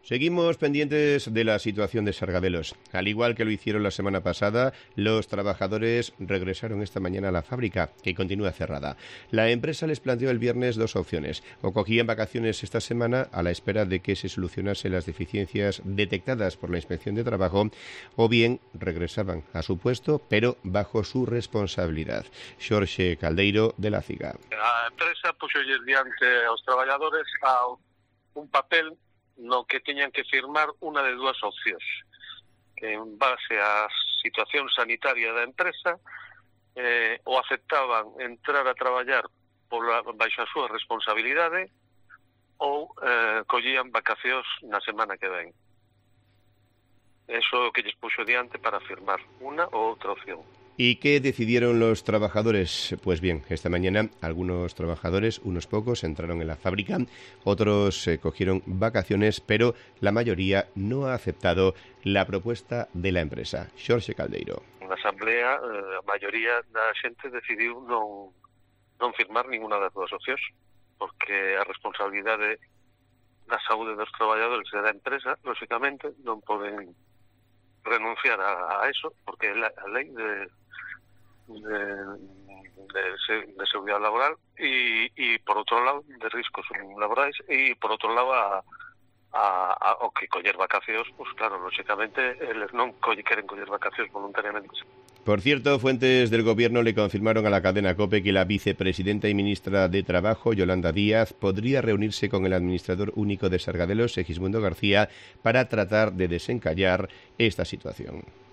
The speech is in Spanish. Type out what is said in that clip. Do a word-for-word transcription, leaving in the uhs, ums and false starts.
Seguimos pendientes de la situación de Sargadelos. Al igual que lo hicieron la semana pasada, los trabajadores regresaron esta mañana a la fábrica, que continúa cerrada. La empresa les planteó el viernes dos opciones. O cogían vacaciones esta semana a la espera de que se solucionasen las deficiencias detectadas por la Inspección de Trabajo, o bien regresaban a su puesto, pero bajo su responsabilidad. Xorxe Caldeiro, de la CIGA. A empresa puxolles diante aos traballadores a un papel no que teñan que firmar unha de dúas opcións. En base á situación sanitaria da empresa, eh, o aceptaban entrar a traballar pola, baixo a súa responsabilidade ou eh, collían vacacións na semana que ven. Eso é o que lles puxo diante para firmar unha ou outra opción. ¿Y qué decidieron los trabajadores? Pues bien, esta mañana algunos trabajadores, unos pocos, entraron en la fábrica, otros eh, cogieron vacaciones, pero la mayoría no ha aceptado la propuesta de la empresa. Xorxe Caldeiro. Na asamblea, eh, a maioría da xente decidiu non, non firmar ninguna das dúas opcións, porque a responsabilidade da saúde dos traballadores e da empresa, lógicamente, non poden renunciar a, a eso, porque é a lei de De, de, de seguridade laboral e, e por outro lado de riscos laborais e por outro lado a, a, a o que coller vacacións, pues claro, lógicamente eles non colle, queren coller vacacións voluntariamente. Por cierto, fuentes del gobierno le confirmaron a la cadena COPE que la vicepresidenta y ministra de Trabajo, Yolanda Díaz, podría reunirse con el administrador único de Sargadelos, Segismundo García, para tratar de desencallar esta situación.